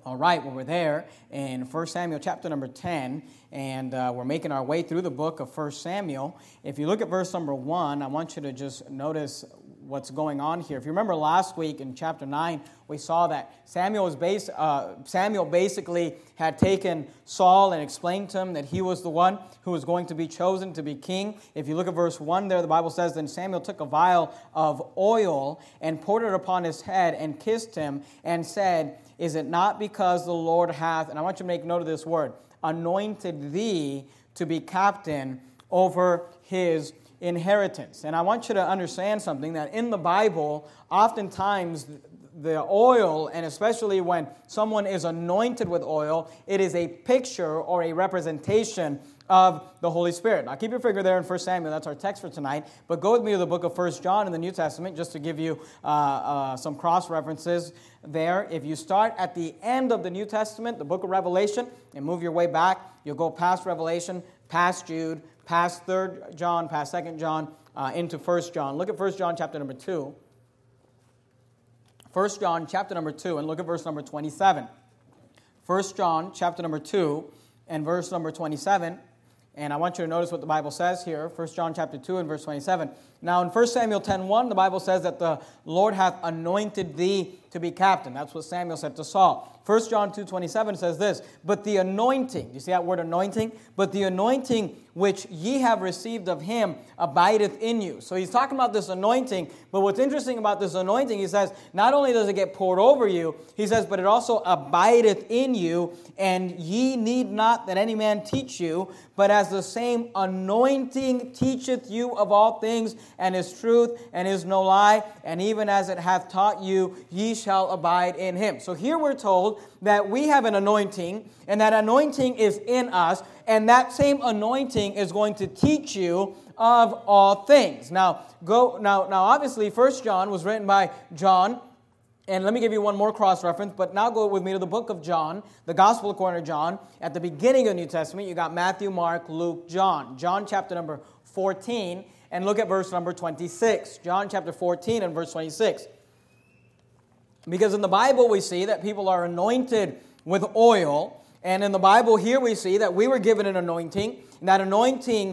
All right, well, we're there in 1 Samuel chapter number 10, and we're making our way through the book of 1 Samuel. If you look at verse number 1, I want you to just notice what's going on here. If you remember last week in chapter 9, we saw that Samuel basically had taken Saul and explained to him that he was the one who was going to be chosen to be king. If you look at verse 1 there, the Bible says, "Then Samuel took a vial of oil and poured it upon his head and kissed him and said, 'Is it not because the Lord hath,'" and I want you to make note of this word, "anointed thee to be captain over his inheritance." And I want you to understand something, that in the Bible, oftentimes the oil, and especially when someone is anointed with oil, it is a picture or a representation of the Holy Spirit. Now keep your finger there in 1 Samuel, that's our text for tonight, but go with me to the book of 1 John in the New Testament, just to give you some cross-references there. If you start at the end of the New Testament, the book of Revelation, and move your way back, you'll go past Revelation, past Jude, past 3 John, past 2 John, into 1 John. Look at 1 John chapter number 2. 1 John chapter number 2, and look at verse number 27. 1 John chapter number 2 and verse number 27. And I want you to notice what the Bible says here. 1 John chapter 2 and verse 27. Now in 1 Samuel 10:1, the Bible says that the Lord hath anointed thee to be captain. That's what Samuel said to Saul. 1 John 2:27 says this, "But the anointing," you see that word anointing? "But the anointing which ye have received of him abideth in you." So he's talking about this anointing, but what's interesting about this anointing, he says, not only does it get poured over you, he says, but it also abideth in you, and ye need not that any man teach you, but as the same anointing teacheth you of all things, and is truth, and is no lie, and even as it hath taught you, ye shall abide in him. So here we're told that we have an anointing, and that anointing is in us, and that same anointing is going to teach you of all things. Now obviously 1 John was written by John, and let me give you one more cross-reference, but now go with me to the book of John, the Gospel according to John. At the beginning of the New Testament, you got Matthew, Mark, Luke, John. John chapter number 14, and look at verse number 26. John chapter 14 and verse 26. Because in the Bible we see that people are anointed with oil, and in the Bible here we see that we were given an anointing, and that anointing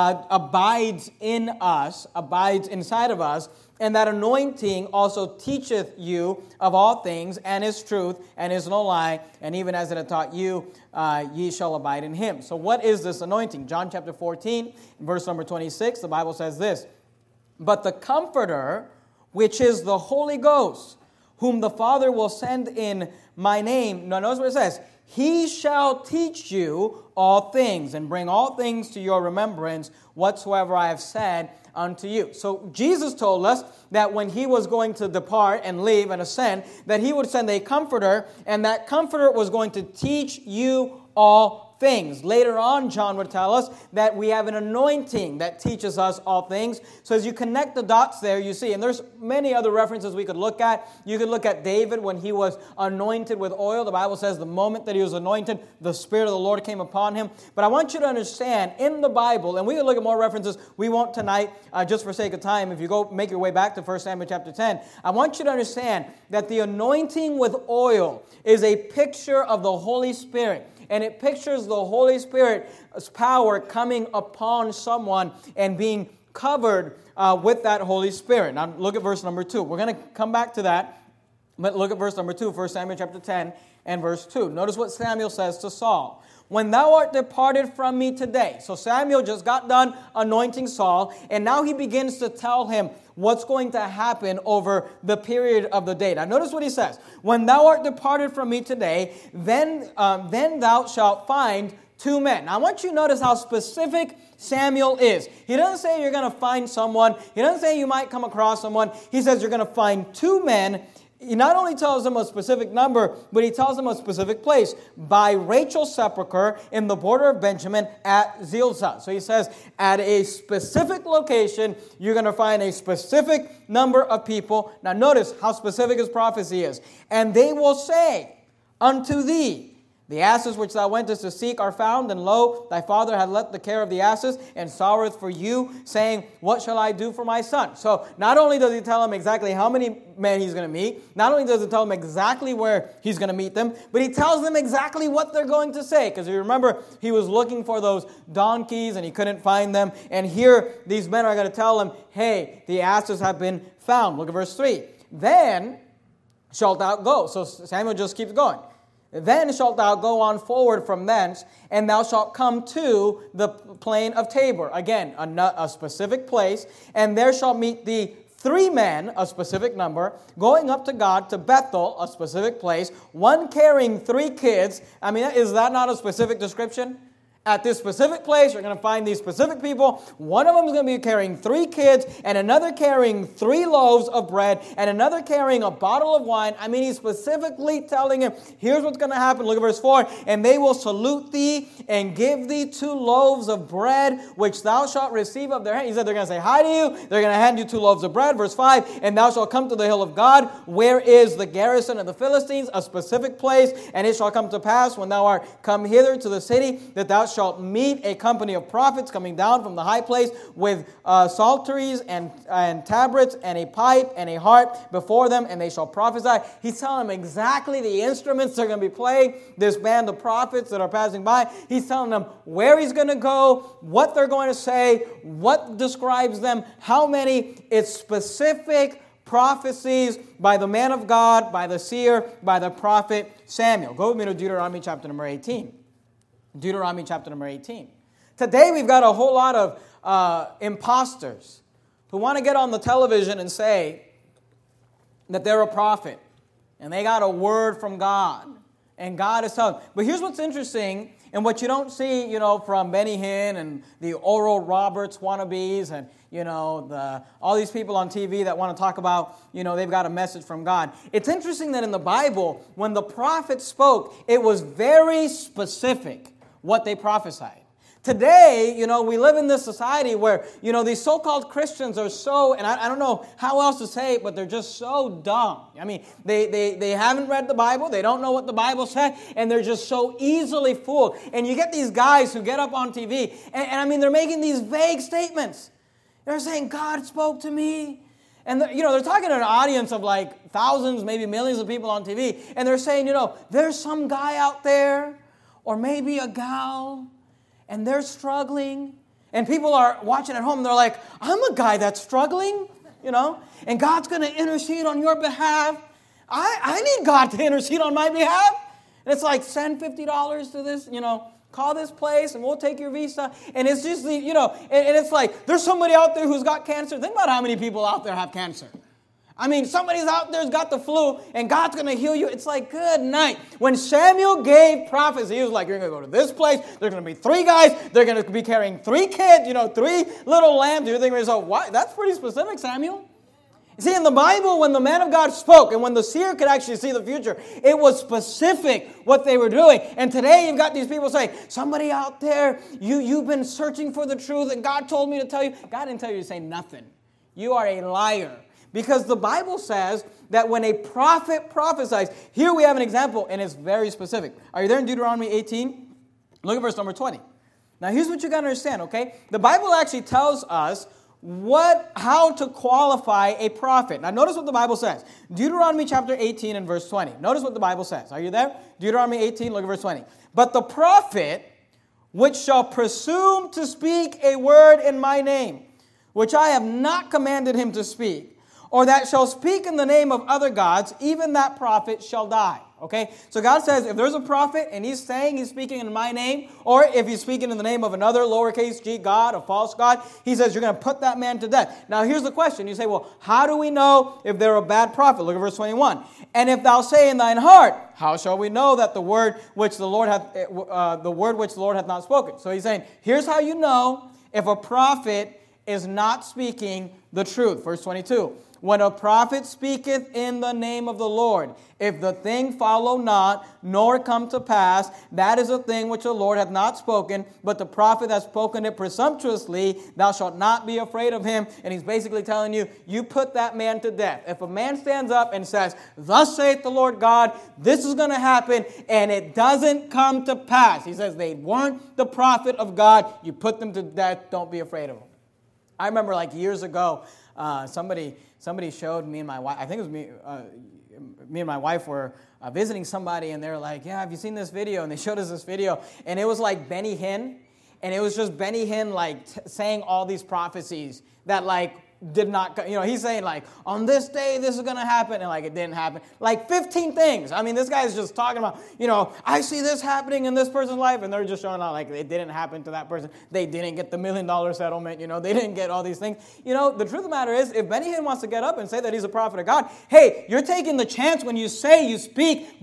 abides in us, abides inside of us, and that anointing also teacheth you of all things, and is truth, and is no lie, and even as it hath taught you, ye shall abide in him. So what is this anointing? John chapter 14, verse number 26, the Bible says this, "But the Comforter, which is the Holy Ghost, whom the Father will send in my name." Now notice what it says, "He shall teach you all things, and bring all things to your remembrance, whatsoever I have said unto you." So Jesus told us that when he was going to depart and leave and ascend, that he would send a comforter, and that comforter was going to teach you all things. Later on, John would tell us that we have an anointing that teaches us all things. So as you connect the dots there, you see, and there's many other references we could look at. You could look at David when he was anointed with oil. The Bible says the moment that he was anointed, the Spirit of the Lord came upon him. But I want you to understand, in the Bible, and we can look at more references, we won't tonight, just for sake of time. If you go make your way back to 1 Samuel chapter 10, I want you to understand that the anointing with oil is a picture of the Holy Spirit. And it pictures the Holy Spirit's power coming upon someone and being covered with that Holy Spirit. Now look at verse number 2. We're going to come back to that. But look at verse number 2, 1 Samuel chapter 10 and verse 2. Notice what Samuel says to Saul. "When thou art departed from me today." So Samuel just got done anointing Saul, and now he begins to tell him what's going to happen over the period of the day. Now notice what he says. "When thou art departed from me today, then thou shalt find 2 men." Now I want you to notice how specific Samuel is. He doesn't say you're going to find someone. He doesn't say you might come across someone. He says you're going to find 2 men. He not only tells them a specific number, but he tells them a specific place. "By Rachel's sepulchre in the border of Benjamin at Zilzah." So he says, at a specific location, you're going to find a specific number of people. Now notice how specific his prophecy is. "And they will say unto thee, The asses which thou wentest to seek are found, and lo, thy father hath left the care of the asses, and sorroweth for you, saying, what shall I do for my son? So not only does he tell him exactly how many men he's going to meet, not only does he tell him exactly where he's going to meet them, but he tells them exactly what they're going to say. Because you remember, he was looking for those donkeys, and he couldn't find them. And here, these men are going to tell him, hey, the asses have been found. Look at verse 3. Then shalt thou go. So Samuel just keeps going. Then shalt thou go on forward from thence, and thou shalt come to the plain of Tabor. Again, a specific place. And there shall meet thee 3 men, a specific number, going up to God to Bethel, a specific place, one carrying 3 kids. I mean, is that not a specific description? At this specific place, you're going to find these specific people. One of them is going to be carrying 3 kids, and another carrying 3 loaves of bread, and another carrying a bottle of wine. I mean, he's specifically telling him, here's what's going to happen. Look at verse 4. And they will salute thee and give thee 2 loaves of bread, which thou shalt receive of their hand. He said they're going to say hi to you. They're going to hand you 2 loaves of bread. Verse 5. And thou shalt come to the hill of God, where is the garrison of the Philistines, a specific place. And it shall come to pass, when thou art come hither to the city, that thou shalt meet a company of prophets coming down from the high place with psalteries and tabrets and a pipe and a harp before them, and they shall prophesy. He's telling them exactly the instruments they're going to be playing, this band of prophets that are passing by. He's telling them where he's going to go, what they're going to say, what describes them, how many. It's specific prophecies by the man of God, by the seer, by the prophet Samuel. Go with me to Deuteronomy chapter number 18. Deuteronomy chapter number 18. Today we've got a whole lot of imposters who want to get on the television and say that they're a prophet and they got a word from God and God is telling. But here's what's interesting, and what you don't see, from Benny Hinn and the Oral Roberts wannabes and all these people on TV that want to talk about, they've got a message from God. It's interesting that in the Bible, when the prophet spoke, it was very specific what they prophesied. Today, we live in this society where, these so-called Christians are so, and I don't know how else to say it, but they're just so dumb. I mean, they haven't read the Bible, they don't know what the Bible said, and they're just so easily fooled. And you get these guys who get up on TV, and they're making these vague statements. They're saying, God spoke to me. And, they're talking to an audience of like thousands, maybe millions of people on TV, and they're saying, there's some guy out there, or maybe a gal, and they're struggling, and people are watching at home, and they're like, I'm a guy that's struggling, and God's going to intercede on your behalf. I need God to intercede on my behalf. And it's like, send $50 to this, call this place, and we'll take your visa. And it's just, and it's like, there's somebody out there who's got cancer. Think about how many people out there have cancer. Somebody's out there's got the flu, and God's going to heal you. It's like, good night. When Samuel gave prophecy, he was like, you're going to go to this place. There's going to be 3 guys. They're going to be carrying 3 kids, 3 little lambs. You're thinking to yourself, what? That's pretty specific, Samuel. You see, in the Bible, when the man of God spoke, and when the seer could actually see the future, it was specific what they were doing. And today, you've got these people saying, somebody out there, you've been searching for the truth, and God told me to tell you. God didn't tell you to say nothing. You are a liar. Because the Bible says that when a prophet prophesies, here we have an example, and it's very specific. Are you there in Deuteronomy 18? Look at verse number 20. Now, here's what you got to understand, okay? The Bible actually tells us how to qualify a prophet. Now, notice what the Bible says. Deuteronomy chapter 18 and verse 20. Notice what the Bible says. Are you there? Deuteronomy 18, look at verse 20. But the prophet which shall presume to speak a word in my name, which I have not commanded him to speak, or that shall speak in the name of other gods, even that prophet shall die. Okay? So God says, if there's a prophet and he's saying he's speaking in my name, or if he's speaking in the name of another lowercase g god, a false god, he says you're going to put that man to death. Now here's the question. You say, well, how do we know if they're a bad prophet? Look at verse 21. And if thou say in thine heart, how shall we know that the word which the Lord hath not spoken? So he's saying, here's how you know if a prophet is not speaking the truth. Verse 22. when a prophet speaketh in the name of the Lord, if the thing follow not, nor come to pass, that is a thing which the Lord hath not spoken, but the prophet hath spoken it presumptuously, thou shalt not be afraid of him. And he's basically telling you, you put that man to death. If a man stands up and says, thus saith the Lord God, this is going to happen, and it doesn't come to pass. He says they weren't the prophet of God. You put them to death. Don't be afraid of them. I remember like years ago, somebody showed me and my wife, I think it was me and my wife were visiting somebody, and they're like, yeah, have you seen this video? And they showed us this video, and it was like Benny Hinn, and it was just Benny Hinn like saying all these prophecies that like did not, he's saying like, on this day this is going to happen, and like it didn't happen. Like 15 things. I mean, this guy's just talking about, I see this happening in this person's life, and they're just showing out like it didn't happen to that person. They didn't get the $1 million settlement, they didn't get all these things. The truth of the matter is, if Benny Hinn wants to get up and say that he's a prophet of God, hey, you're taking the chance when you speak,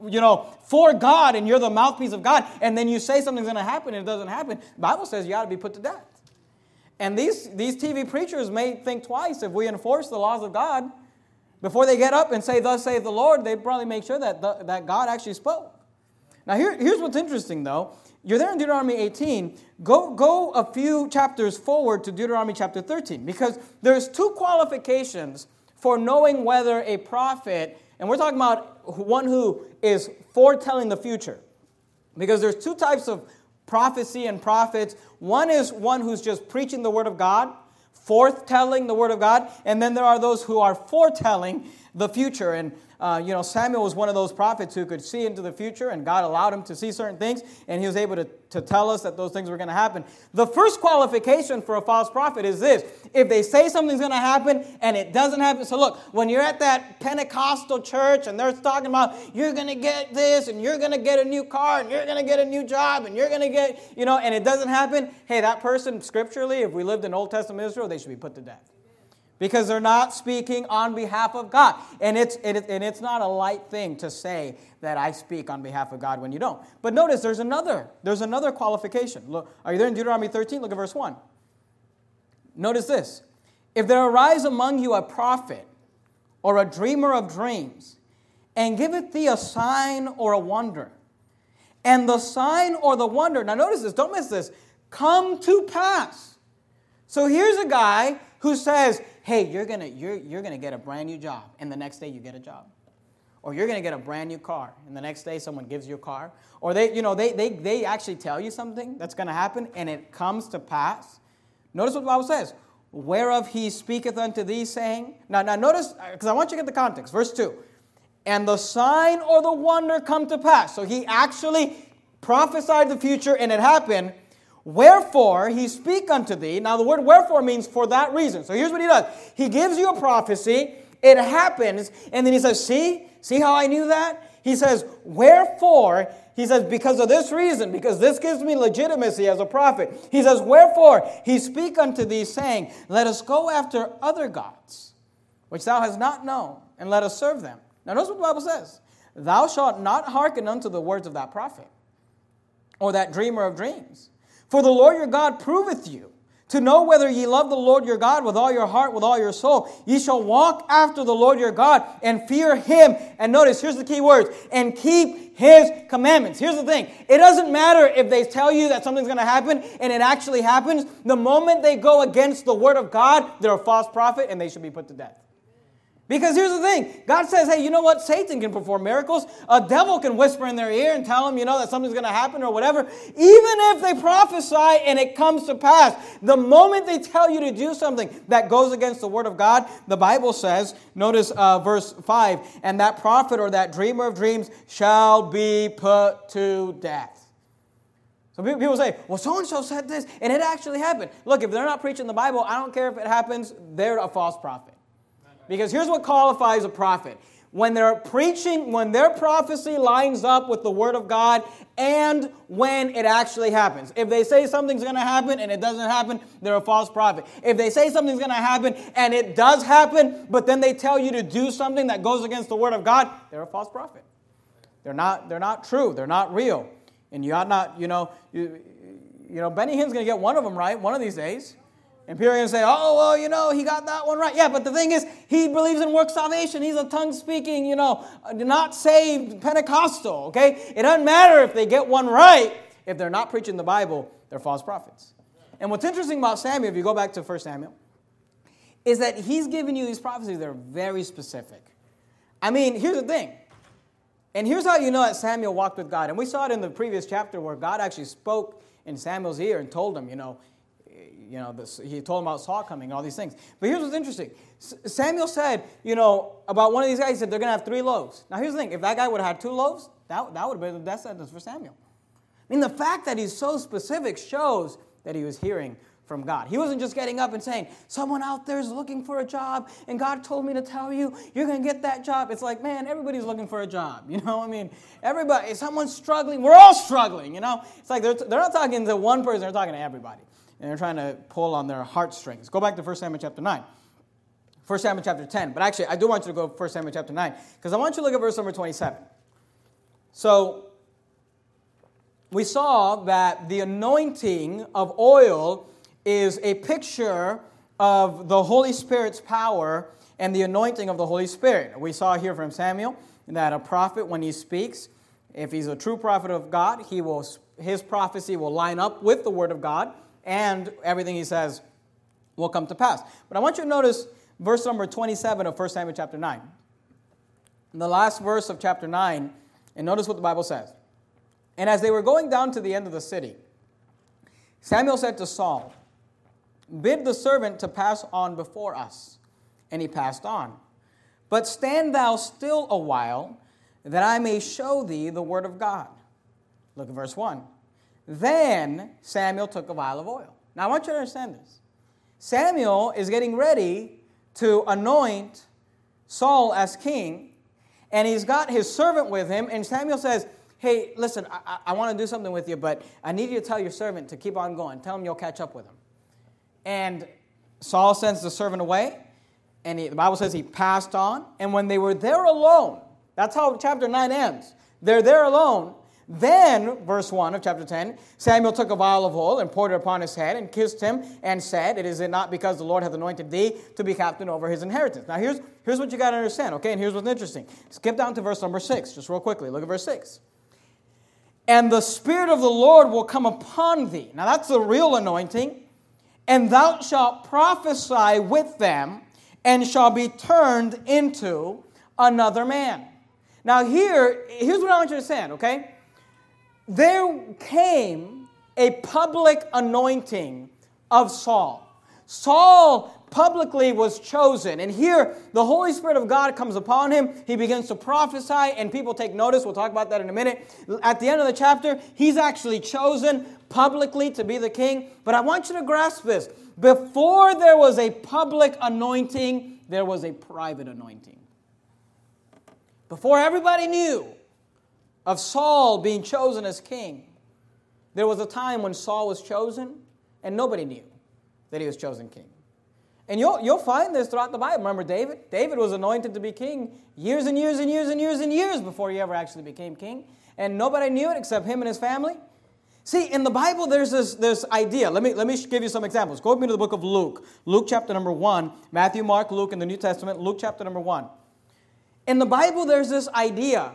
for God, and you're the mouthpiece of God, and then you say something's going to happen and it doesn't happen. The Bible says you ought to be put to death. And these TV preachers may think twice if we enforce the laws of God. Before they get up and say, thus saith the Lord, they'd probably make sure that God actually spoke. Now here's what's interesting though. You're there in Deuteronomy 18. Go a few chapters forward to Deuteronomy chapter 13. Because there's two qualifications for knowing whether a prophet, and we're talking about one who is foretelling the future. Because there's two types of prophecy and prophets. One is one who's just preaching the word of God, forthtelling the word of God, and then there are those who are foretelling the future. And Samuel was one of those prophets who could see into the future, and God allowed him to see certain things, and he was able to tell us that those things were going to happen. The first qualification for a false prophet is this: if they say something's going to happen and it doesn't happen. So look, when you're at that Pentecostal church and they're talking about you're going to get this and you're going to get a new car and you're going to get a new job and you're going to get, and it doesn't happen, hey, that person scripturally, if we lived in Old Testament Israel, they should be put to death. Because they're not speaking on behalf of God. And it's not a light thing to say that I speak on behalf of God when you don't. But notice there's another qualification. Look, are you there in Deuteronomy 13? Look at verse 1. Notice this. If there arise among you a prophet or a dreamer of dreams, and giveth thee a sign or a wonder, and the sign or the wonder, now notice this, don't miss this, come to pass. So here's a guy who says, hey, you're gonna get a brand new job, and the next day you get a job. Or you're gonna get a brand new car, and the next day someone gives you a car. Or they actually tell you something that's gonna happen, and it comes to pass. Notice what the Bible says. Whereof he speaketh unto thee, saying. Now notice, because I want you to get the context. Verse 2. And the sign or the wonder come to pass. So he actually prophesied the future, and it happened. Wherefore he speak unto thee. Now the word wherefore means for that reason. So here's what he does. He gives you a prophecy. It happens. And then he says, see how I knew that? He says, wherefore, he says, because of this reason, because this gives me legitimacy as a prophet. He says, wherefore he speak unto thee, saying, let us go after other gods, which thou hast not known, and let us serve them. Now notice what the Bible says. Thou shalt not hearken unto the words of that prophet, or that dreamer of dreams. For the Lord your God proveth you, to know whether ye love the Lord your God with all your heart, with all your soul. Ye shall walk after the Lord your God, and fear him. And notice, here's the key words, and keep his commandments. Here's the thing. It doesn't matter if they tell you that something's going to happen, and it actually happens. The moment they go against the word of God, they're a false prophet, and they should be put to death. Because here's the thing. God says, hey, you know what? Satan can perform miracles. A devil can whisper in their ear and tell them, that something's going to happen or whatever. Even if they prophesy and it comes to pass, the moment they tell you to do something that goes against the word of God, the Bible says, notice verse 5, and that prophet or that dreamer of dreams shall be put to death. So people say, well, so-and-so said this, and it actually happened. Look, if they're not preaching the Bible, I don't care if it happens, they're a false prophet. Because here's what qualifies a prophet. When they're preaching, when their prophecy lines up with the Word of God, and when it actually happens. If they say something's going to happen and it doesn't happen, they're a false prophet. If they say something's going to happen and it does happen, but then they tell you to do something that goes against the Word of God, they're a false prophet. They're not true. They're not real. And you ought not, Benny Hinn's going to get one of them right one of these days. And people are going to say, oh, well, he got that one right. Yeah, but the thing is, he believes in work salvation. He's a tongue-speaking, not saved Pentecostal, okay? It doesn't matter if they get one right. If they're not preaching the Bible, they're false prophets. And what's interesting about Samuel, if you go back to 1 Samuel, is that he's giving you these prophecies that are very specific. I mean, here's the thing. And here's how you know that Samuel walked with God. And we saw it in the previous chapter where God actually spoke in Samuel's ear and told him, he told him about Saul coming and all these things. But here's what's interesting. Samuel said, about one of these guys, he said they're going to have 3 loaves. Now here's the thing. If that guy would have had 2 loaves, that would have been the death sentence for Samuel. I mean, the fact that he's so specific shows that he was hearing from God. He wasn't just getting up and saying, someone out there is looking for a job, and God told me to tell you, you're going to get that job. It's like, man, everybody's looking for a job. Everybody, someone's struggling. We're all struggling, It's like they're not talking to one person, they're talking to everybody. And they're trying to pull on their heartstrings. Go back to 1 Samuel chapter 9. 1 Samuel chapter 10. But actually, I do want you to go 1 Samuel chapter 9, because I want you to look at verse number 27. So, we saw that the anointing of oil is a picture of the Holy Spirit's power and the anointing of the Holy Spirit. We saw here from Samuel that a prophet, when he speaks, if he's a true prophet of God, his prophecy will line up with the Word of God, and everything he says will come to pass. But I want you to notice verse number 27 of 1 Samuel chapter 9. In the last verse of chapter 9, and notice what the Bible says. And as they were going down to the end of the city, Samuel said to Saul, bid the servant to pass on before us. And he passed on. But stand thou still a while, that I may show thee the word of God. Look at verse 1. Then Samuel took a vial of oil. Now I want you to understand this. Samuel is getting ready to anoint Saul as king, and he's got his servant with him, and Samuel says, hey, listen, I want to do something with you, but I need you to tell your servant to keep on going. Tell him you'll catch up with him. And Saul sends the servant away, and the Bible says he passed on. And when they were there alone, that's how chapter 9 ends. They're there alone. Then, verse 1 of chapter 10, Samuel took a vial of oil and poured it upon his head and kissed him and said, it is not because the Lord hath anointed thee to be captain over his inheritance. Now, here's what you got to understand, okay? And here's what's interesting. Skip down to verse number 6, just real quickly. Look at verse 6. And the Spirit of the Lord will come upon thee. Now, that's the real anointing. And thou shalt prophesy with them, and shall be turned into another man. Now here's what I want you to understand, okay? There came a public anointing of Saul. Saul publicly was chosen. And here, the Holy Spirit of God comes upon him. He begins to prophesy, and people take notice. We'll talk about that in a minute. At the end of the chapter, he's actually chosen publicly to be the king. But I want you to grasp this. Before there was a public anointing, there was a private anointing. Before everybody knew of Saul being chosen as king, there was a time when Saul was chosen, and nobody knew that he was chosen king. And you'll find this throughout the Bible. Remember David? David was anointed to be king years and years and years and years and years before he ever actually became king. And nobody knew it except him and his family. See, in the Bible, there's this idea. Let me give you some examples. Go with me to the book of Luke. Luke chapter number 1. Matthew, Mark, Luke in the New Testament. Luke chapter number 1. In the Bible, there's this idea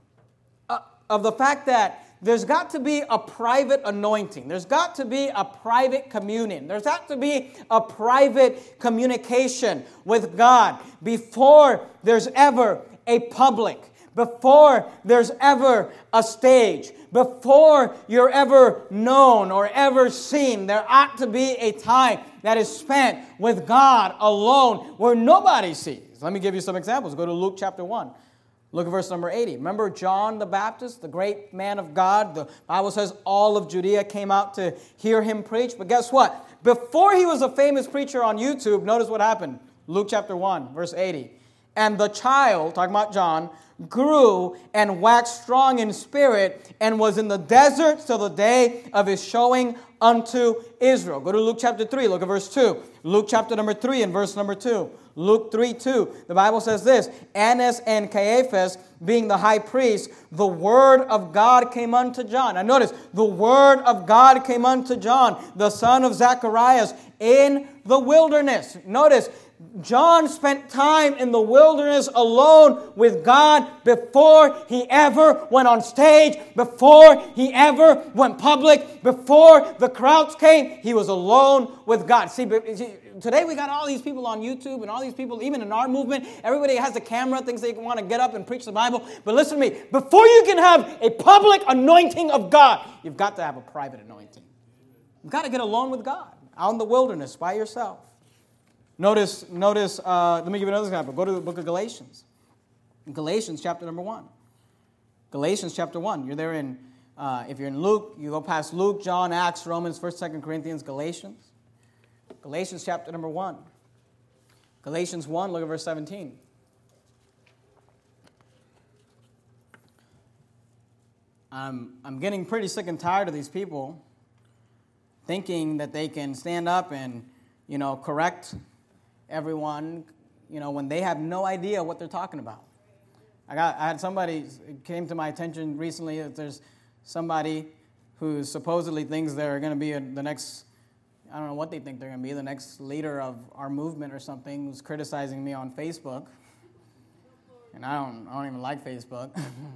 of the fact that there's got to be a private anointing. There's got to be a private communion. There's got to be a private communication with God before there's ever a public, before there's ever a stage, before you're ever known or ever seen. There ought to be a time that is spent with God alone where nobody sees. Let me give you some examples. Go to Luke chapter 1. Look at verse number 80. Remember John the Baptist, the great man of God? The Bible says all of Judea came out to hear him preach. But guess what? Before he was a famous preacher on YouTube, notice what happened. Luke chapter 1, verse 80. And the child, talking about John, grew and waxed strong in spirit and was in the desert till the day of his showing unto Israel. Go to Luke chapter 3, look at verse 2. Luke chapter number 3 and verse number 2. Luke 3:2. The Bible says this, Annas and Caiaphas, being the high priest, the word of God came unto John. Now notice, the word of God came unto John, the son of Zacharias, in the wilderness. Notice, John spent time in the wilderness alone with God before he ever went on stage, before he ever went public, before the crowds came. He was alone with God. See, today we got all these people on YouTube and all these people, even in our movement, everybody has a camera, thinks they want to get up and preach the Bible. But listen to me, before you can have a public anointing of God, you've got to have a private anointing. You've got to get alone with God, out in the wilderness by yourself. Notice. Let me give you another example. Go to the book of Galatians. Galatians chapter number 1. Galatians chapter 1. You're there in, if you're in Luke, you go past Luke, John, Acts, Romans, 1st, 2nd Corinthians, Galatians. Galatians chapter number 1. Galatians 1, look at verse 17. I'm getting pretty sick and tired of these people thinking that they can stand up and, correct everyone, when they have no idea what they're talking about. I had somebody, it came to my attention recently that there's somebody who supposedly thinks they're going to be the next, I don't know what they think they're going to be, the next leader of our movement or something, who's criticizing me on Facebook. And I don't even like Facebook.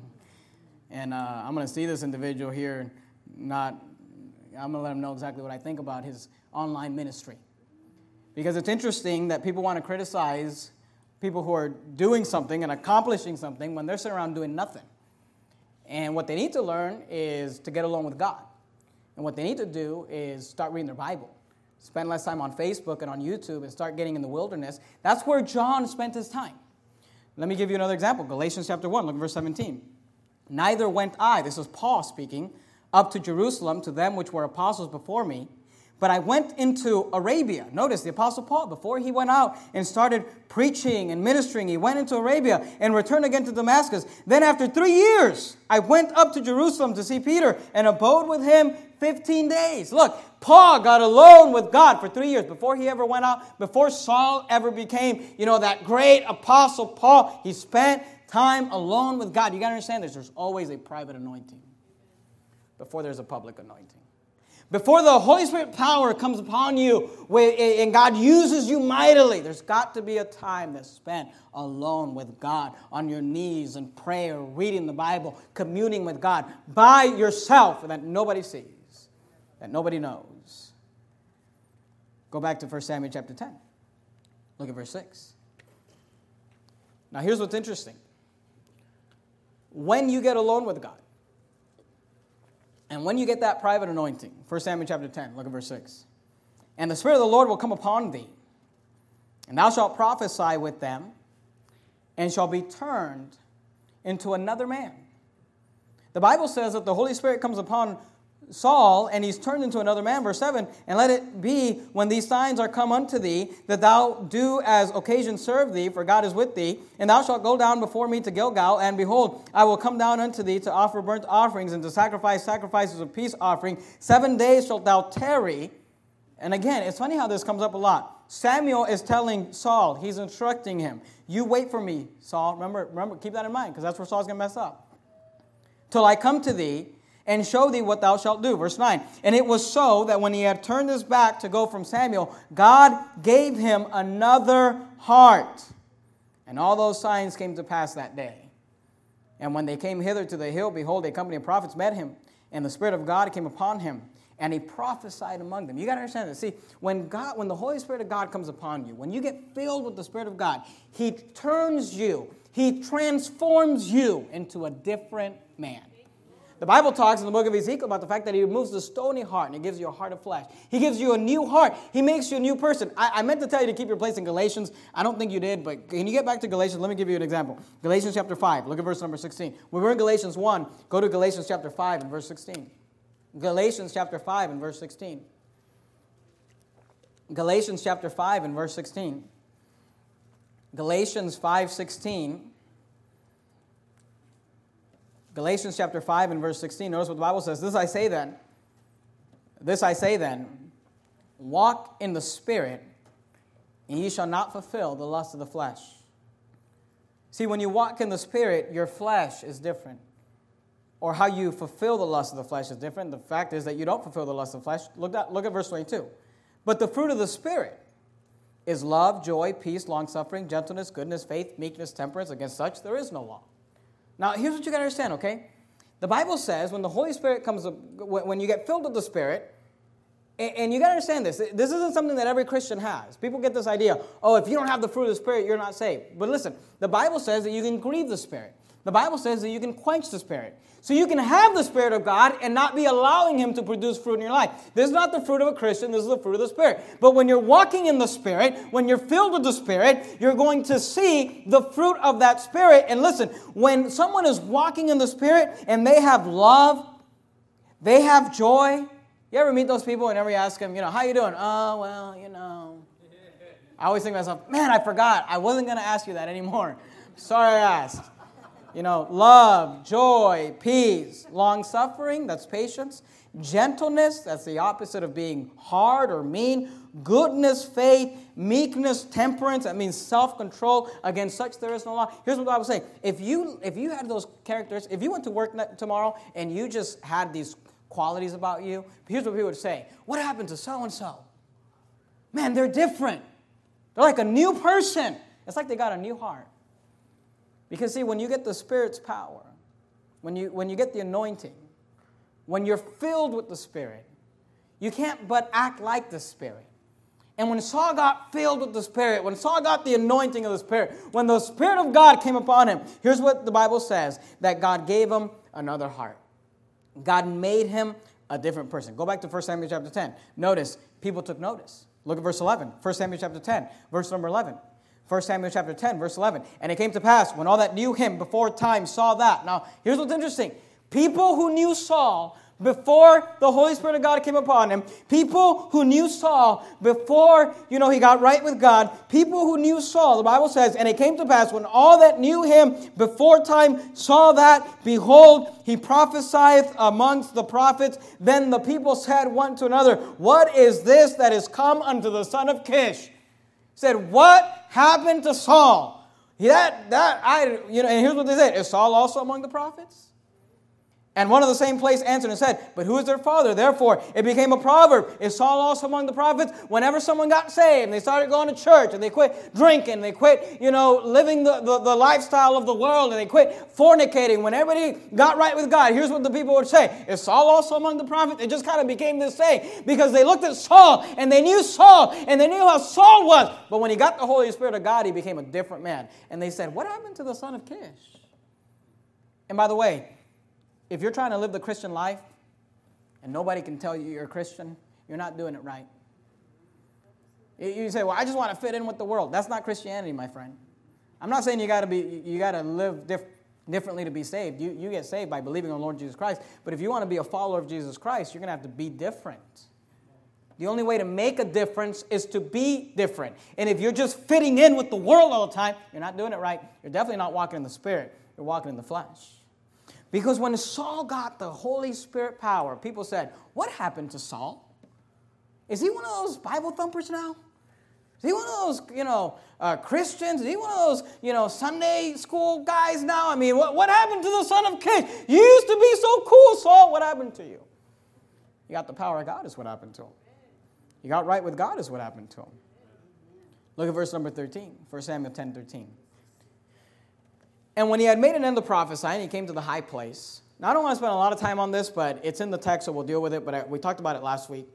And I'm going to see this individual here, I'm going to let him know exactly what I think about his online ministry. Because it's interesting that people want to criticize people who are doing something and accomplishing something when they're sitting around doing nothing. And what they need to learn is to get along with God. And what they need to do is start reading their Bible. Spend less time on Facebook and on YouTube and start getting in the wilderness. That's where John spent his time. Let me give you another example. Galatians chapter 1, look at verse 17. Neither went I, this is Paul speaking, up to Jerusalem to them which were apostles before me, but I went into Arabia. Notice the Apostle Paul, before he went out and started preaching and ministering, he went into Arabia and returned again to Damascus. Then after 3 years, I went up to Jerusalem to see Peter and abode with him 15 days. Look, Paul got alone with God for 3 years before he ever went out, before Saul ever became, that great Apostle Paul. He spent time alone with God. You got to understand this. There's always a private anointing before there's a public anointing. Before the Holy Spirit power comes upon you and God uses you mightily, there's got to be a time that's spent alone with God, on your knees in prayer, reading the Bible, communing with God by yourself that nobody sees, that nobody knows. Go back to 1 Samuel chapter 10. Look at verse 6. Now here's what's interesting. When you get alone with God, and when you get that private anointing, 1 Samuel chapter 10, look at verse 6. And the Spirit of the Lord will come upon thee, and thou shalt prophesy with them, and shall be turned into another man. The Bible says that the Holy Spirit comes upon Saul, and he's turned into another man, verse 7, and let it be when these signs are come unto thee, that thou do as occasion serve thee, for God is with thee, and thou shalt go down before me to Gilgal, and behold, I will come down unto thee to offer burnt offerings, and to sacrifice sacrifices of peace offering. 7 days shalt thou tarry. And again, it's funny how this comes up a lot. Samuel is telling Saul, he's instructing him, you wait for me, Saul. Remember, keep that in mind, because that's where Saul's going to mess up. Till I come to thee, and show thee what thou shalt do. Verse 9. And it was so that when he had turned his back to go from Samuel, God gave him another heart. And all those signs came to pass that day. And when they came hither to the hill, behold, a company of prophets met him, and the Spirit of God came upon him, and he prophesied among them. You got to understand this. See, when the Holy Spirit of God comes upon you, when you get filled with the Spirit of God, he turns you, he transforms you into a different man. The Bible talks in the book of Ezekiel about the fact that he removes the stony heart and he gives you a heart of flesh. He gives you a new heart. He makes you a new person. I meant to tell you to keep your place in Galatians. I don't think you did, but can you get back to Galatians? Let me give you an example. Galatians chapter 5. Look at verse number 16. We were in Galatians 1. Go to Galatians chapter 5 and verse 16. Galatians chapter 5 and verse 16. Galatians chapter 5 and verse 16. Galatians 5:16. Galatians chapter 5 and verse 16. Notice what the Bible says. This I say then, walk in the Spirit, and ye shall not fulfill the lust of the flesh. See, when you walk in the Spirit, your flesh is different. Or how you fulfill the lust of the flesh is different. The fact is that you don't fulfill the lust of the flesh. Look at verse 22. But the fruit of the Spirit is love, joy, peace, long-suffering, gentleness, goodness, faith, meekness, temperance. Against such there is no law. Now, here's what you got to understand, okay? The Bible says when the Holy Spirit comes, when you get filled with the Spirit, and you got to understand this. This isn't something that every Christian has. People get this idea, oh, if you don't have the fruit of the Spirit, you're not saved. But listen, the Bible says that you can grieve the Spirit. The Bible says that you can quench the Spirit. So you can have the Spirit of God and not be allowing Him to produce fruit in your life. This is not the fruit of a Christian. This is the fruit of the Spirit. But when you're walking in the Spirit, when you're filled with the Spirit, you're going to see the fruit of that Spirit. And listen, when someone is walking in the Spirit and they have love, they have joy. You ever meet those people and ever ask them, how you doing? Oh, well, I always think to myself, man, I forgot. I wasn't going to ask you that anymore. Sorry I asked. Love, joy, peace, long-suffering, that's patience, gentleness, that's the opposite of being hard or mean, goodness, faith, meekness, temperance, that means self-control. Against such there is no law. Here's what the Bible is saying. If you had those characters, if you went to work tomorrow and you just had these qualities about you, here's what people would say. What happened to so-and-so? Man, they're different. They're like a new person. It's like they got a new heart. Because see, when you get the Spirit's power, when you get the anointing, when you're filled with the Spirit, you can't but act like the Spirit. And when Saul got filled with the Spirit, when Saul got the anointing of the Spirit, when the Spirit of God came upon him, here's what the Bible says, that God gave him another heart. God made him a different person. Go back to 1 Samuel chapter 10. Notice, people took notice. Look at verse 11. 1 Samuel chapter 10, verse number 11. 1 Samuel chapter 10, verse 11. And it came to pass, when all that knew him before time saw that. Now, here's what's interesting. People who knew Saul before the Holy Spirit of God came upon him, people who knew Saul before, he got right with God, people who knew Saul, the Bible says, and it came to pass, when all that knew him before time saw that, behold, he prophesieth amongst the prophets. Then the people said one to another, what is this that is come unto the son of Kish? Said, what happened to Saul? And here's what they said. Is Saul also among the prophets? And one of the same place answered and said, but who is their father? Therefore, it became a proverb. Is Saul also among the prophets? Whenever someone got saved, and they started going to church, and they quit drinking, they quit, living the lifestyle of the world, and they quit fornicating. When everybody got right with God, here's what the people would say. Is Saul also among the prophets? It just kind of became this saying, because they looked at Saul, and they knew Saul, and they knew how Saul was. But when he got the Holy Spirit of God, he became a different man. And they said, what happened to the son of Kish? And by the way, if you're trying to live the Christian life and nobody can tell you you're a Christian, you're not doing it right. You say, well, I just want to fit in with the world. That's not Christianity, my friend. I'm not saying you got to live differently to be saved. You get saved by believing on Lord Jesus Christ. But if you want to be a follower of Jesus Christ, you're going to have to be different. The only way to make a difference is to be different. And if you're just fitting in with the world all the time, you're not doing it right. You're definitely not walking in the Spirit. You're walking in the flesh. Because when Saul got the Holy Spirit power, people said, what happened to Saul? Is he one of those Bible thumpers now? Is he one of those, Christians? Is he one of those, Sunday school guys now? I mean, what happened to the son of Kish? You used to be so cool, Saul. What happened to you? You got the power of God is what happened to him. You got right with God is what happened to him. Look at verse number 13, 1 Samuel 10:13. And when he had made an end of prophesying, he came to the high place. Now, I don't want to spend a lot of time on this, but it's in the text, so we'll deal with it. But we talked about it last week.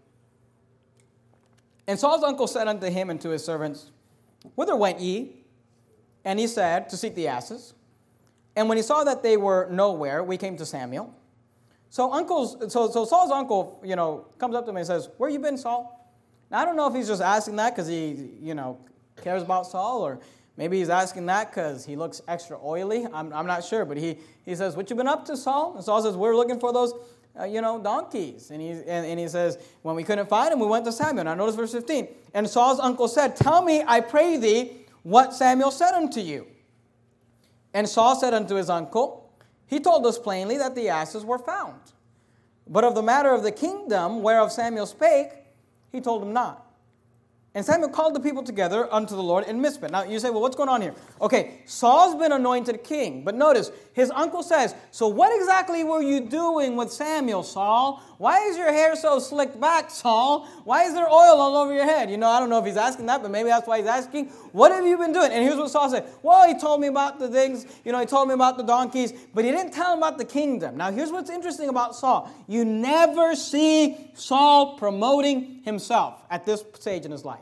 And Saul's uncle said unto him and to his servants, whither went ye? And he said, to seek the asses. And when he saw that they were nowhere, we came to Samuel. So Saul's uncle, comes up to him and says, where you been, Saul? Now, I don't know if he's just asking that because he, cares about Saul, or maybe he's asking that because he looks extra oily. I'm not sure, but he says, what you been up to, Saul? And Saul says, we're looking for those, donkeys. And he says, when we couldn't find them, we went to Samuel. Now notice verse 15. And Saul's uncle said, tell me, I pray thee, what Samuel said unto you. And Saul said unto his uncle, he told us plainly that the asses were found. But of the matter of the kingdom whereof Samuel spake, he told him not. And Samuel called the people together unto the Lord in Mizpah. Now you say, well, what's going on here? Okay, Saul's been anointed king. But notice, his uncle says, so what exactly were you doing with Samuel, Saul? Why is your hair so slicked back, Saul? Why is there oil all over your head? I don't know if he's asking that, but maybe that's why he's asking. What have you been doing? And here's what Saul said. Well, he told me about the things, he told me about the donkeys, but he didn't tell him about the kingdom. Now here's what's interesting about Saul. You never see Saul promoting himself at this stage in his life.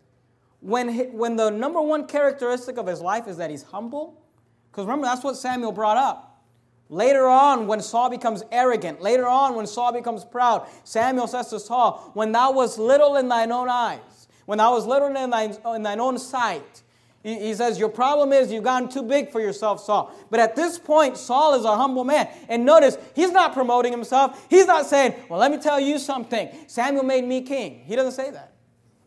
When the number one characteristic of his life is that he's humble, because remember, that's what Samuel brought up. Later on, when Saul becomes arrogant, later on, when Saul becomes proud, Samuel says to Saul, when thou wast little in thine own eyes, when thou wast little in thine own sight, he says, your problem is you've gotten too big for yourself, Saul. But at this point, Saul is a humble man. And notice, he's not promoting himself. He's not saying, well, let me tell you something. Samuel made me king. He doesn't say that.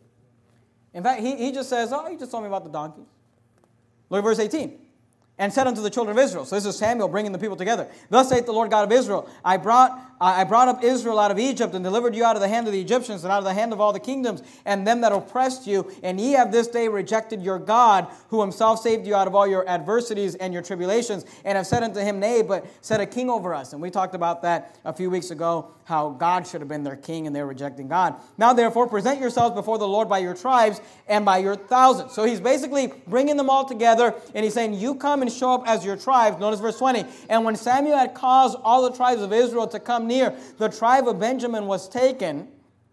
In fact, he just says, oh, he just told me about the donkeys. Look at verse 18. And said unto the children of Israel. So this is Samuel bringing the people together. Thus saith the Lord God of Israel, I brought up Israel out of Egypt and delivered you out of the hand of the Egyptians and out of the hand of all the kingdoms and them that oppressed you. And ye have this day rejected your God, who himself saved you out of all your adversities and your tribulations, and have said unto him, nay, but set a king over us. And we talked about that a few weeks ago, how God should have been their king and they're rejecting God. Now therefore present yourselves before the Lord by your tribes and by your thousands. So he's basically bringing them all together, and he's saying, you come and show up as your tribes. Notice verse 20. And when Samuel had caused all the tribes of Israel to come near, the tribe of Benjamin was taken.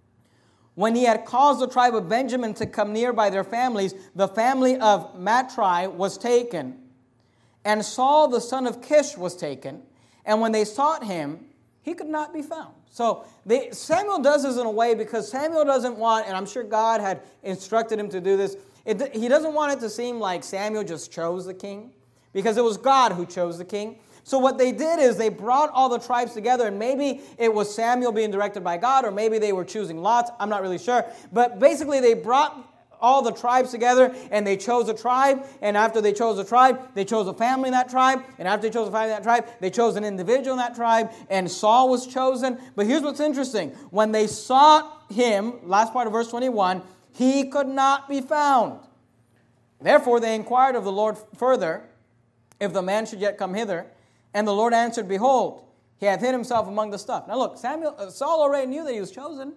When he had caused the tribe of Benjamin to come near by their families, the family of Matri was taken. And Saul the son of Kish was taken. And when they sought him, he could not be found. So Samuel does this in a way because Samuel doesn't want, and I'm sure God had instructed him to do this, he doesn't want it to seem like Samuel just chose the king, because it was God who chose the king. So what they did is they brought all the tribes together, and maybe it was Samuel being directed by God, or maybe they were choosing lots. I'm not really sure. But basically they brought all the tribes together, and they chose a tribe, and after they chose a tribe, they chose a family in that tribe, and after they chose a family in that tribe, they chose an individual in that tribe, and Saul was chosen. But here's what's interesting. When they sought him, last part of verse 21, he could not be found. Therefore they inquired of the Lord further, if the man should yet come hither. And the Lord answered, behold, he hath hid himself among the stuff. Now look, Saul already knew that he was chosen.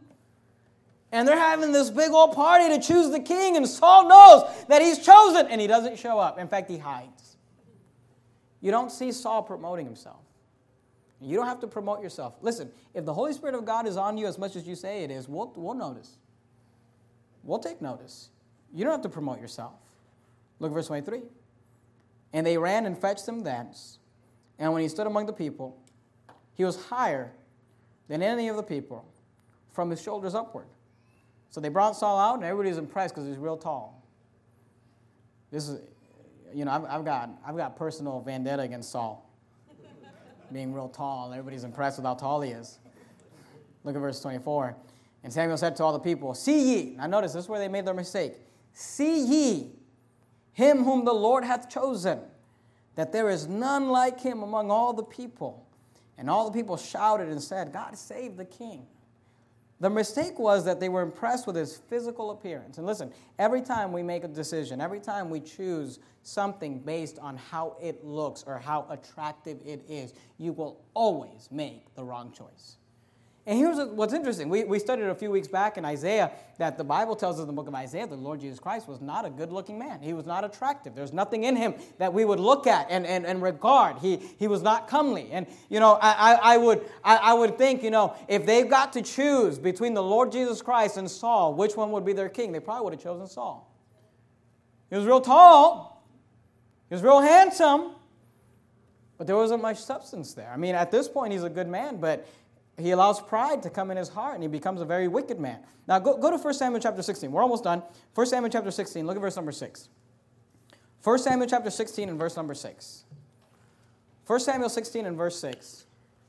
And they're having this big old party to choose the king, and Saul knows that he's chosen, and he doesn't show up. In fact, he hides. You don't see Saul promoting himself. You don't have to promote yourself. Listen, if the Holy Spirit of God is on you as much as you say it is, we'll notice. We'll take notice. You don't have to promote yourself. Look at verse 23. And they ran and fetched him thence. And when he stood among the people, he was higher than any of the people from his shoulders upward. So they brought Saul out, and everybody's impressed because he's real tall. This is, I've got personal vendetta against Saul, being real tall. And everybody's impressed with how tall he is. Look at verse 24. And Samuel said to all the people, see ye. Now notice, this is where they made their mistake. See ye him whom the Lord hath chosen, that there is none like him among all the people. And all the people shouted and said, God save the king. The mistake was that they were impressed with his physical appearance. And listen, every time we make a decision, every time we choose something based on how it looks or how attractive it is, you will always make the wrong choice. And here's what's interesting. We studied a few weeks back in Isaiah that the Bible tells us in the book of Isaiah that the Lord Jesus Christ was not a good-looking man. He was not attractive. There's nothing in him that we would look at and regard. He was not comely. And, I would think, if they've got to choose between the Lord Jesus Christ and Saul, which one would be their king? They probably would have chosen Saul. He was real tall. He was real handsome. But there wasn't much substance there. I mean, at this point, he's a good man, but he allows pride to come in his heart, and he becomes a very wicked man. Now, go to 1 Samuel chapter 16. We're almost done. 1 Samuel chapter 16. Look at verse number 6. 1 Samuel chapter 16 and verse number 6. 1 Samuel 16 and verse 6.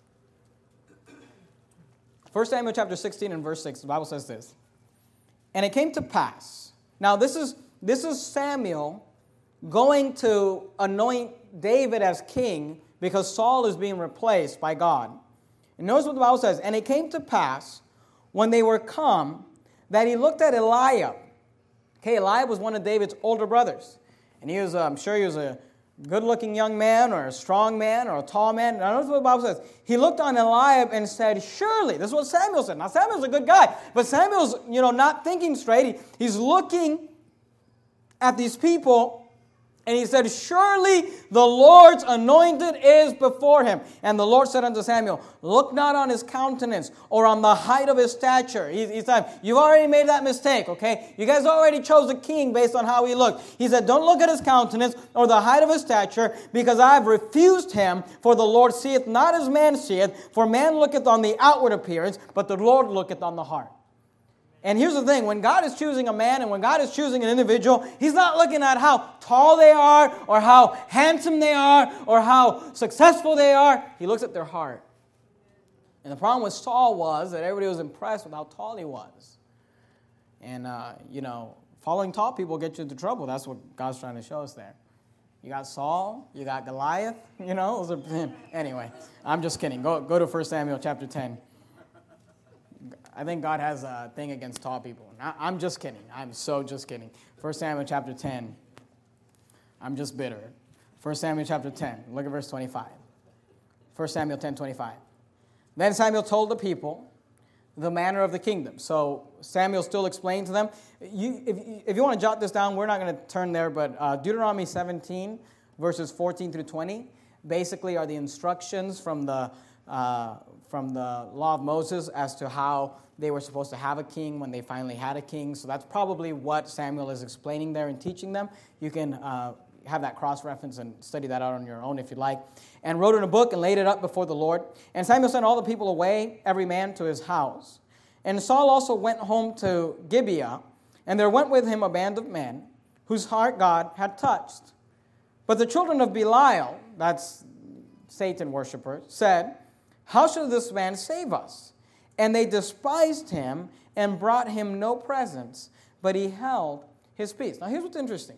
1 Samuel chapter 16 and verse 6. The Bible says this. And it came to pass. Now, this is Samuel going to anoint David as king because Saul is being replaced by God. And notice what the Bible says. And it came to pass, when they were come, that he looked at Eliab, Okay, Eliab was one of David's older brothers. And he was, I'm sure he was a good-looking young man or a strong man or a tall man. And I notice what the Bible says. He looked on Eliab and said, surely. This is what Samuel said. Now, Samuel's a good guy. But Samuel's, not thinking straight. He's looking at these people. And he said, surely the Lord's anointed is before him. And the Lord said unto Samuel, look not on his countenance or on the height of his stature. He said, you've already made that mistake, okay? You guys already chose a king based on how he looked. He said, don't look at his countenance or the height of his stature, because I have refused him. For the Lord seeth not as man seeth, for man looketh on the outward appearance, but the Lord looketh on the heart. And here's the thing, when God is choosing a man and when God is choosing an individual, He's not looking at how tall they are or how handsome they are or how successful they are. He looks at their heart. And the problem with Saul was that everybody was impressed with how tall he was. And, following tall people get you into trouble. That's what God's trying to show us there. You got Saul, you got Goliath, Anyway, I'm just kidding. Go to 1 Samuel chapter 10. I think God has a thing against tall people. I'm just kidding. I'm so just kidding. 1 Samuel chapter 10. I'm just bitter. 1 Samuel chapter 10. Look at verse 25. 1 Samuel 10:25. Then Samuel told the people the manner of the kingdom. So Samuel still explained to them. If you want to jot this down, we're not going to turn there, but Deuteronomy 17, verses 14 through 20, basically are the instructions from the law of Moses as to how they were supposed to have a king when they finally had a king. So that's probably what Samuel is explaining there and teaching them. You can have that cross-reference and study that out on your own if you'd like. And wrote in a book and laid it up before the Lord. And Samuel sent all the people away, every man to his house. And Saul also went home to Gibeah, and there went with him a band of men whose heart God had touched. But the children of Belial, that's Satan worshippers, said, how shall this man save us? And they despised him and brought him no presents, but he held his peace. Now here's what's interesting.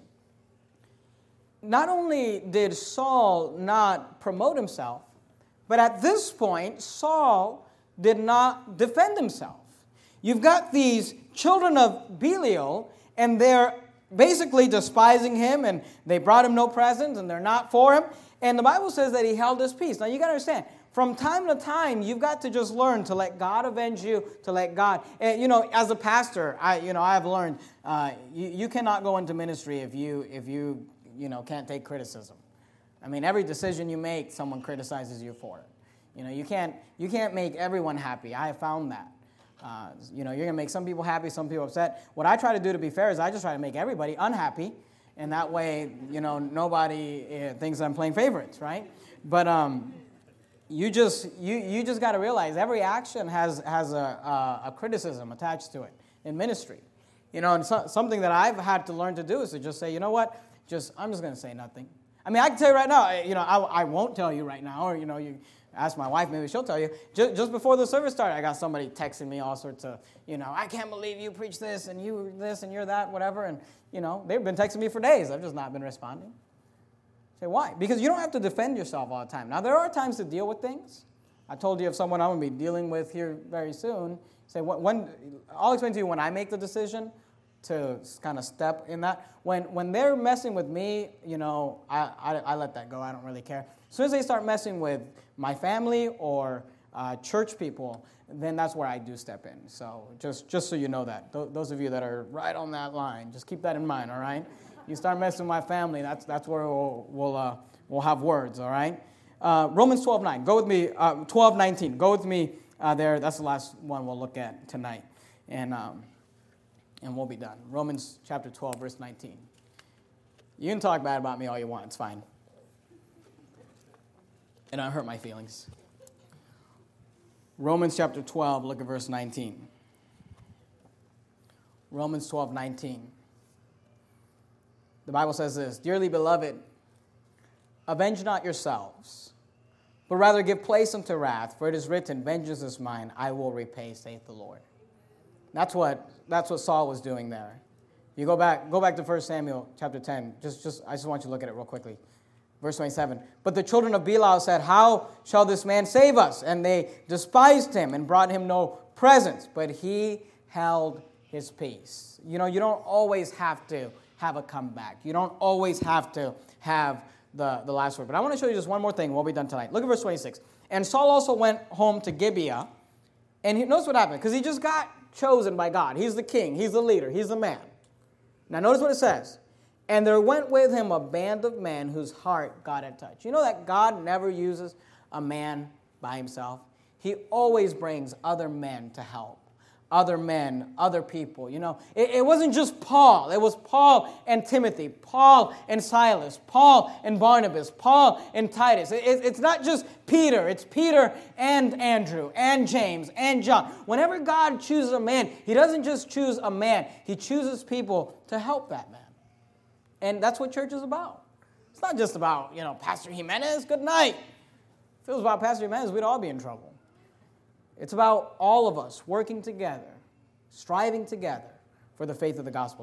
Not only did Saul not promote himself, but at this point, Saul did not defend himself. You've got these children of Belial, and they're basically despising him, and they brought him no presents, and they're not for him. And the Bible says that he held his peace. Now you got to understand, from time to time, you've got to just learn to let God avenge you, to let God. As a pastor, I've learned you cannot go into ministry if you can't take criticism. I mean, every decision you make, someone criticizes you for it. You can't make everyone happy. I have found that. You're going to make some people happy, some people upset. What I try to do, to be fair, is I just try to make everybody unhappy, and that way, nobody thinks I'm playing favorites, right? But you just got to realize every action has a criticism attached to it in ministry. And something that I've had to learn to do is to just say, you know what, I'm just going to say nothing. I mean, I can tell you right now, I won't tell you right now, or you ask my wife, maybe she'll tell you. Just before the service started, I got somebody texting me all sorts of, I can't believe you preach this and you this and you're that, whatever. And, they've been texting me for days. I've just not been responding. Say, why? Because you don't have to defend yourself all the time. Now, there are times to deal with things. I told you of someone I'm going to be dealing with here very soon. Say, I'll explain to you when I make the decision to kind of step in that. When they're messing with me, I let that go. I don't really care. As soon as they start messing with my family or church people, then that's where I do step in. So just so you know that. Those of you that are right on that line, just keep that in mind, all right? You start messing with my family, that's where we'll have words, all right? Romans 12:9. Go with me. 12:19. Go with me there. That's the last one we'll look at tonight, and we'll be done. Romans chapter 12, verse 19. You can talk bad about me all you want. It's fine. It don't hurt my feelings. Romans chapter 12, look at verse 19. Romans 12:19. The Bible says this, dearly beloved, avenge not yourselves, but rather give place unto wrath, for it is written, vengeance is mine, I will repay, saith the Lord. That's what Saul was doing there. You go back to 1 Samuel chapter 10. I just want you to look at it real quickly. Verse 27. But the children of Belial said, how shall this man save us? And they despised him and brought him no presents, but he held his peace. You know, you don't always have to have a comeback. You don't always have to have the last word. But I want to show you just one more thing. We'll be done tonight. Look at verse 26. And Saul also went home to Gibeah. And notice what happened. Because he just got chosen by God. He's the king. He's the leader. He's the man. Now notice what it says. And there went with him a band of men whose heart God had touched. You know that God never uses a man by himself. He always brings other men to help. Other men, other people. You know, it wasn't just Paul. It was Paul and Timothy, Paul and Silas, Paul and Barnabas, Paul and Titus. It's not just Peter. It's Peter and Andrew and James and John. Whenever God chooses a man, he doesn't just choose a man. He chooses people to help that man. And that's what church is about. It's not just about, you know, Pastor Jimenez, good night. If it was about Pastor Jimenez, we'd all be in trouble. It's about all of us working together, striving together for the faith of the gospel.